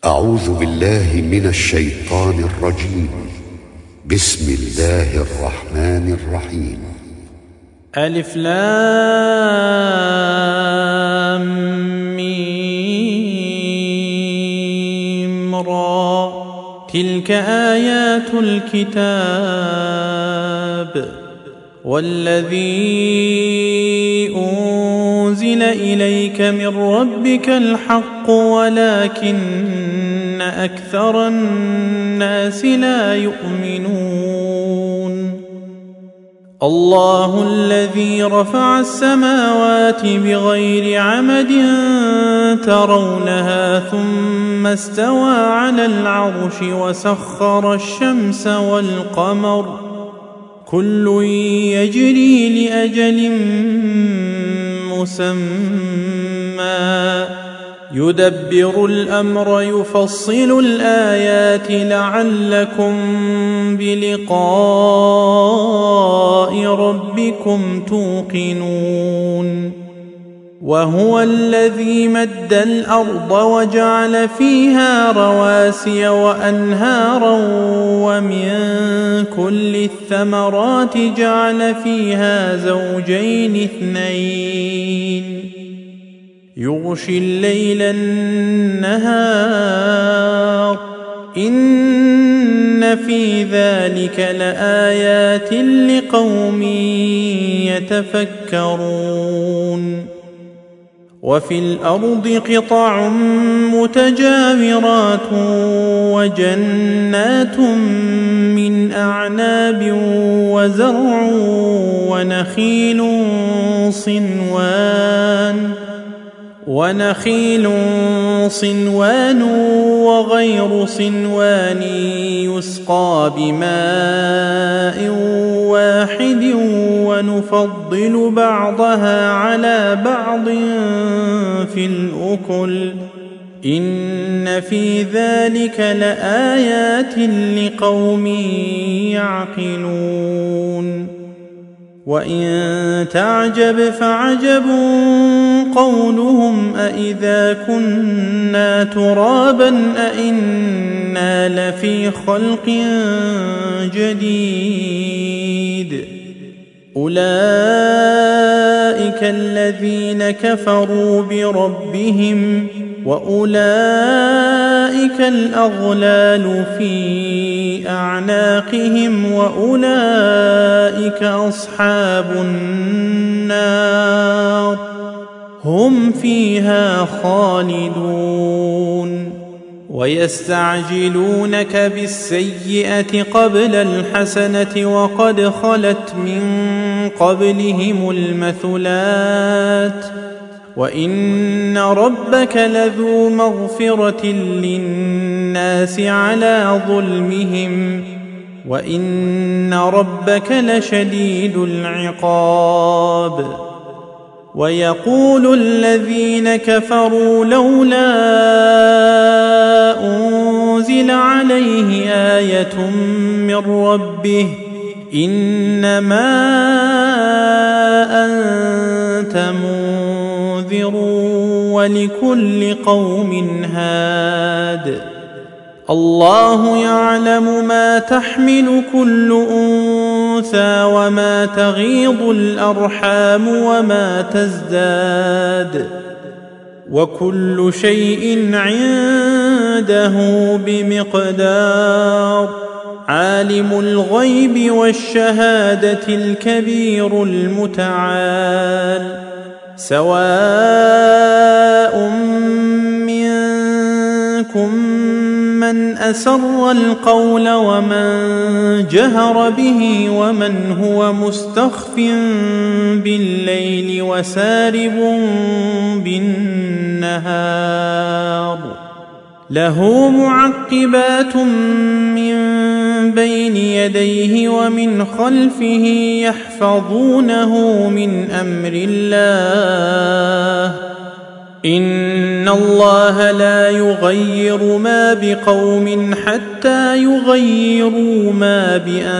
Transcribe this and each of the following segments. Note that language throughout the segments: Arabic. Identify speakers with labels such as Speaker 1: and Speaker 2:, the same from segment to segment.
Speaker 1: أعوذ بالله من الشيطان الرجيم. بسم الله الرحمن الرحيم.
Speaker 2: ألف لام ميم را. تلك آيات الكتاب والذي أنزل إليك من ربك الحق ولكن أكثر الناس لا يؤمنون. الله الذي رفع السماوات بغير عمد ترونها ثم استوى على العرش وسخر الشمس والقمر كل يجري لأجل مسمى يدبر الأمر يفصل الآيات لعلكم بلقاء ربكم توقنون. وهو الذي مد الأرض وجعل فيها رواسي وأنهارا ومن كل الثمرات جعل فيها زوجين اثنين يغشي الليل النهار إن في ذلك لآيات لقوم يتفكرون. وفي الأرض قطع متجاورات وجنات من أعناب وزرع ونخيل صنوان وغير صنوان يسقى بماء واحد ونفضل بعضها على بعض في الأكل إن في ذلك لآيات لقوم يعقلون. وإن تعجب فعجب قولهم أإذا كنا ترابا أإنا لفي خلق جديد أولئك الذين كفروا بربهم وأولئك الأغلال في أعناقهم وأولئك أصحاب النار هم فيها خالدون. ويستعجلونك بالسيئة قبل الحسنة وقد خلت من قبلهم المثلات وإن ربك لذو مغفرة للناس على ظلمهم وإن ربك لشديد العقاب. ويقول الذين كفروا لولا أنزل عليه آية من ربه إنما أنت منذر ولكل قوم هاد الله يعلم ما تحمل كل أنثى وما تغيض الأرحام وما تزداد وكل شيء عنده بمقدار. عالم الغيب والشهادة الكبير المتعال. سواء منكم من أسر القول ومن جهر به ومن هو مستخف بالليل وسارب بالنهار له معقبات من بين يديه ومن خلفه يحفظونه من أمر الله إن الله لا يغير ما بقوم حتى يغيروا ما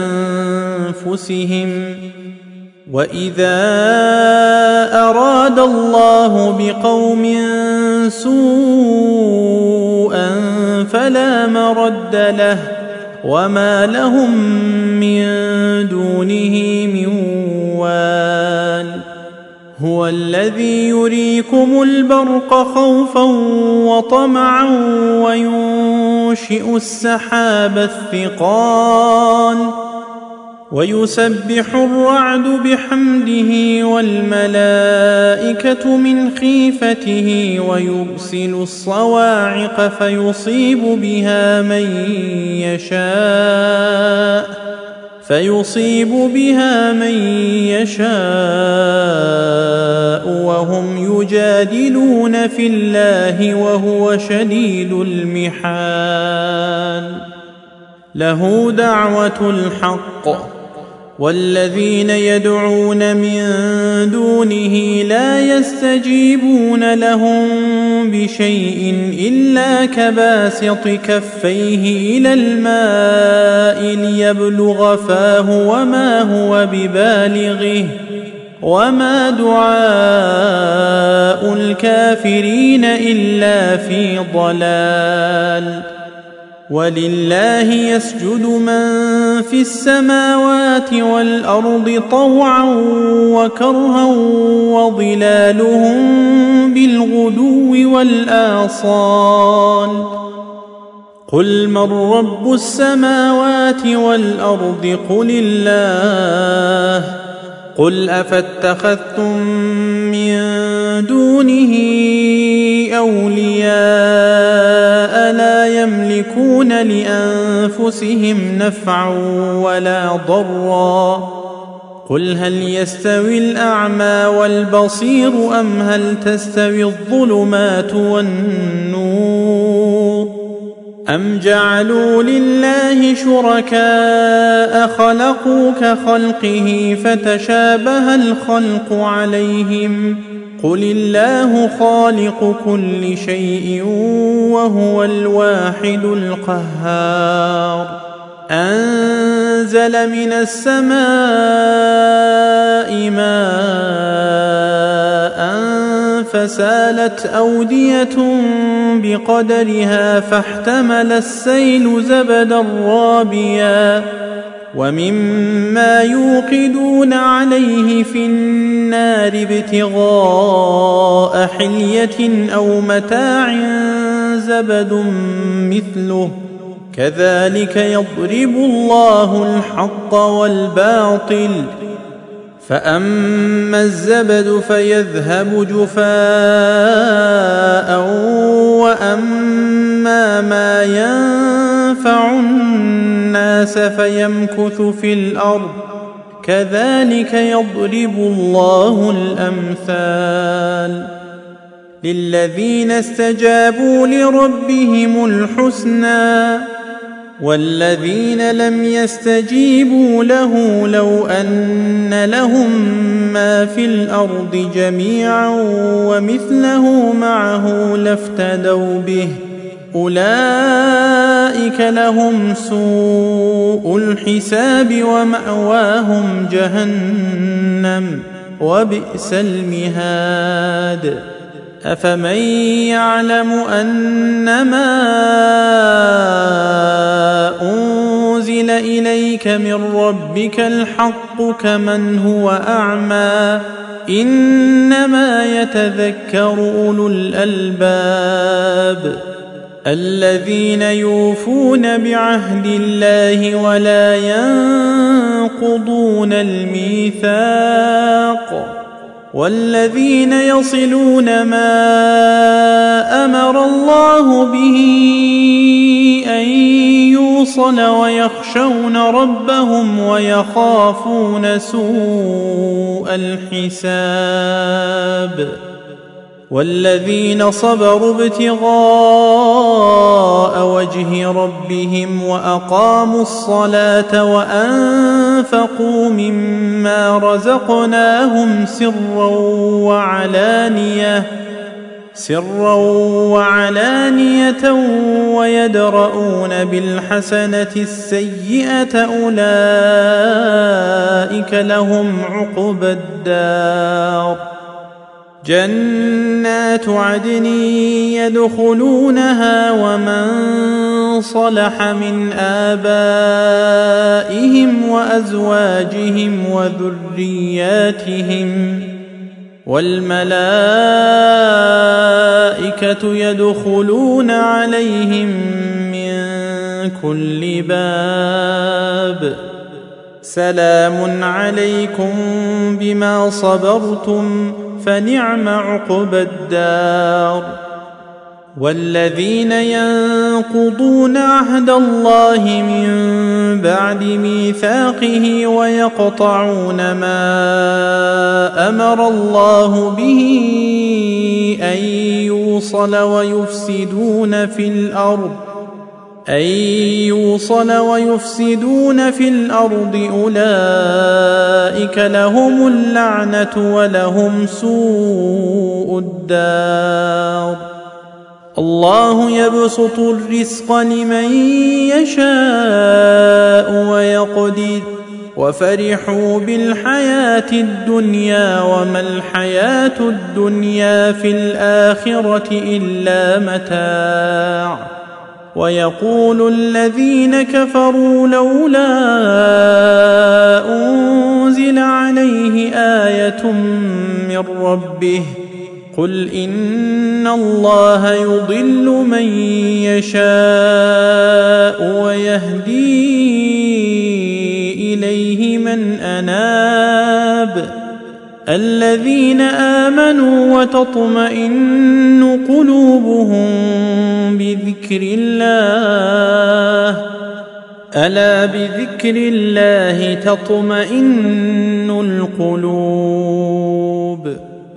Speaker 2: بأنفسهم وإذا أراد الله بقوم سوءا فلا مرد له وما لهم من دونه من وال هو الذي يريكم البرق خوفا وطمعا وينشئ السحاب الثقال ويسبح الرعد بحمده والملائكة من خيفته ويرسل الصواعق فيصيب بها من يشاء وهم يجادلون في الله وهو شديد المحال له دعوة الحق والذين يدعون من دونه لا يستجيبون لهم بشيء إلا كباسط كفيه إلى الماء ليبلغ فاه وما هو ببالغه وما دعاء الكافرين إلا في ضلال ولله يسجد من في السماوات والأرض طوعا وكرها وظلالهم بالغدو والآصال قل من رب السماوات والأرض قل الله قل أفاتخذتم من دونه أولياء لا يملكون لأنفسهم نفعا ولا ضرا قل هل يستوي الأعمى والبصير أم هل تستوي الظلمات والنور أم جعلوا لله شركاء خلقوا كخلقه فتشابه الخلق عليهم قل الله خالق كل شيء وهو الواحد القهار أنزل من السماء ماء فسالت أودية بقدرها فاحتمل السيل زبدا رابيا ومما يوقدون عليه في النار ابتغاء حلية أو متاع زبد مثله كذلك يضرب الله الحق والباطل فأما الزبد فيذهب جفاء وأما ما ينفع الناس فيمكث في الأرض كذلك يضرب الله الأمثال للذين استجابوا لربهم الحسنى والذين لم يستجيبوا له لو أن لهم ما في الأرض جميعا ومثله معه لافتدوا به أولئك لهم سوء الحساب ومأواهم جهنم وبئس المهاد أفمن يعلم أنما أنزل إليك من ربك الحق كمن هو أعمى إنما يتذكر أولو الألباب الذين يوفون بعهد الله ولا ينقضون الميثاق والذين يصلون ما أمر الله به أن يوصل ويخشون ربهم ويخافون سوء الحساب والذين صبروا ابتغاء وجه ربهم وأقاموا الصلاة وأنفقوا مما رزقناهم سرا وعلانية ويدرؤون بالحسنة السيئة أولئك لهم عقبى الدار جنات عدن يدخلونها ومن صلح من آبائهم وأزواجهم وذرياتهم، والملائكة يدخلون عليهم من كل باب. سلام عليكم بما صبرتم فنعم عقبى الدار. والذين ينقضون عهد الله من بعد ميثاقه ويقطعون ما أمر الله به أن يوصل ويفسدون في الأرض أولئك لهم اللعنة ولهم سوء الدار. الله يبسط الرزق لمن يشاء ويقدر، وفرحوا بالحياة الدنيا وما الحياة الدنيا في الآخرة إلا متاع. ويقول الذين كفروا لولا أنزل عليه آية من ربه، قل إن الله يضل من يشاء ويهدي إليه من أناب. الذين آمنوا وتطمئن قلوبهم بذكر الله، ألا بذكر الله تطمئن القلوب.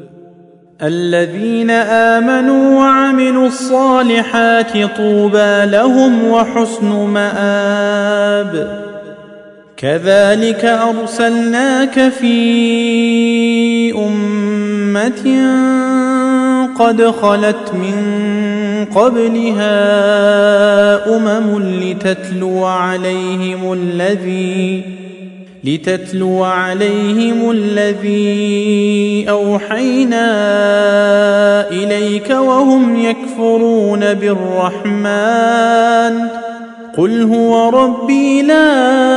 Speaker 2: الذين آمنوا وعملوا الصالحات طوبى لهم وحسن مآب. كذلك أرسلناك في أمة قد خلت من قبلها لتتلو عليهم الذي أوحينا إليك وهم يكفرون بالرحمن. قل هو ربي لا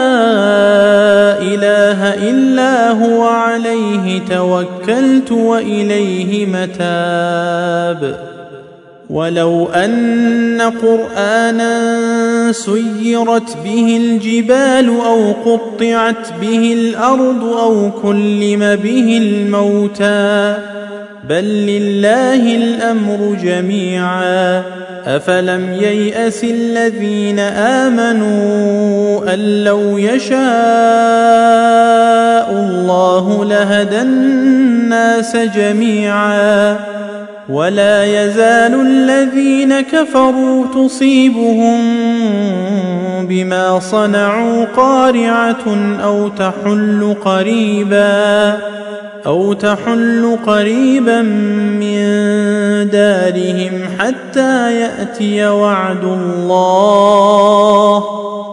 Speaker 2: إله إلا هو عليه توكلت وإليه متاب. ولو أن قرآنا سيرت به الجبال أو قطعت به الأرض أو كلم به الموتى بل لله الأمر جميعا. أفلم ييأس الذين آمنوا أن لو يشاء الله لهدى الناس جميعا. ولا يزال الذين كفروا تصيبهم بما صنعوا قارعة أو تحل قريبا من دارهم حتى يأتي وعد الله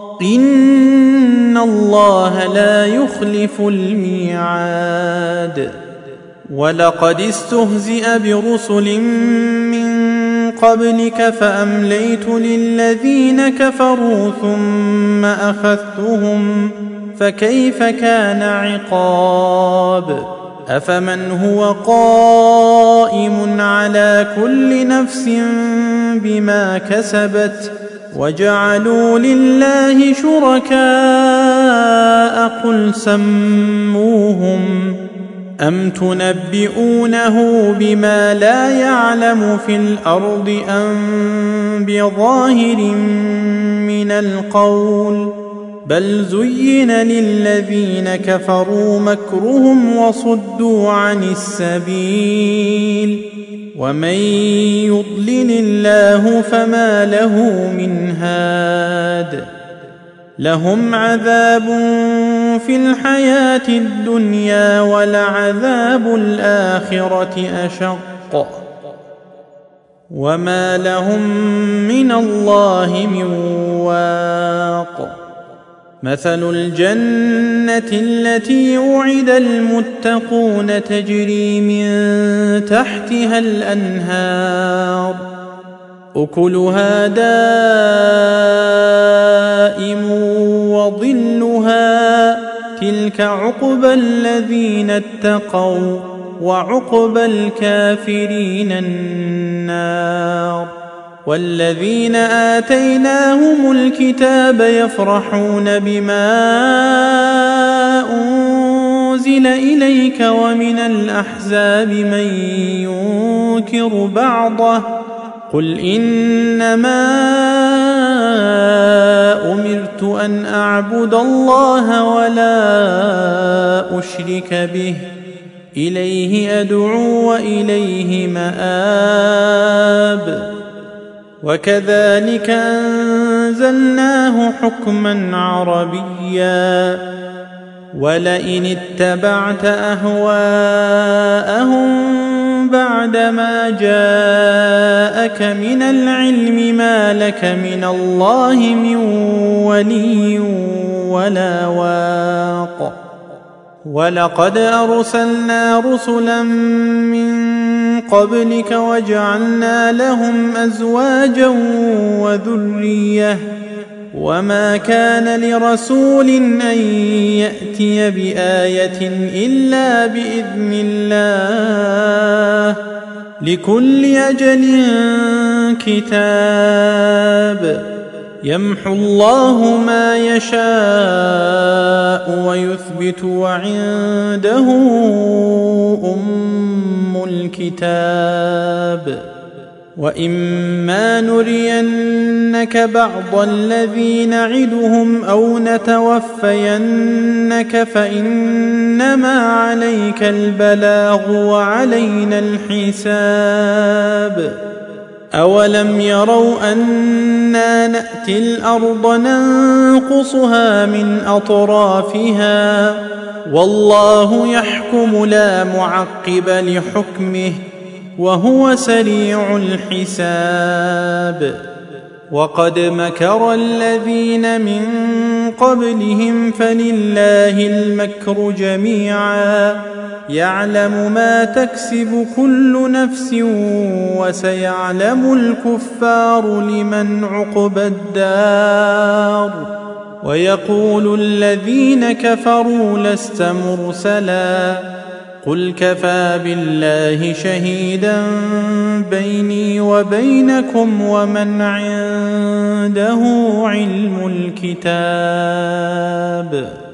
Speaker 2: إن الله لا يخلف الميعاد. ولقد استهزئ برسل من قبلك فأمليت للذين كفروا ثم أخذتهم فكيف كان عقاب. أفمن هو قائم على كل نفس بما كسبت وجعلوا لله شركاء قل سموهم أم تنبئونه بما لا يعلم في الأرض أم بظاهر من القول بل زين للذين كفروا مكرهم وصدوا عن السبيل ومن يضلل الله فما له من هاد. لهم عذاب في الحياة الدنيا ولعذاب الآخرة أشق وما لهم من الله من واق. مثل الجنة التي وعد المتقون تجري من تحتها الأنهار أكلها دائم عقبى الذين اتقوا وعقبى الكافرين النار. والذين آتيناهم الكتاب يفرحون بما أنزل إليك ومن الأحزاب من ينكر بعضه قل إنما أمرت أن أعبد الله ولا أشرك به إليه أدعو وإليه مآب. وكذلك أنزلناه حكما عربيا ولئن اتبعت أهواءهم بعدما جاءك من العلم ما لك من الله من ولي ولا واق. ولقد أرسلنا رسلا من قبلك وجعلنا لهم أزواجا وذرية وما كان لرسول أن يأتي بآية إلا بإذن الله لكل أجل كتاب. يمحو الله ما يشاء ويثبت وعنده أم الكتاب. وإما نرينك بعض الذي نعدهم أو نتوفينك فإنما عليك البلاغ وعلينا الحساب. أولم يروا أنا نأتي الأرض ننقصها من أطرافها والله يحكم لا معقب لحكمه وهو سريع الحساب. وقد مكر الذين من قبلهم فلله المكر جميعا يعلم ما تكسب كل نفس وسيعلم الكفار لمن عقبى الدار. ويقول الذين كفروا لست مرسلا قل كفى بالله شهيدا بيني وبينكم ومن عنده علم الكتاب.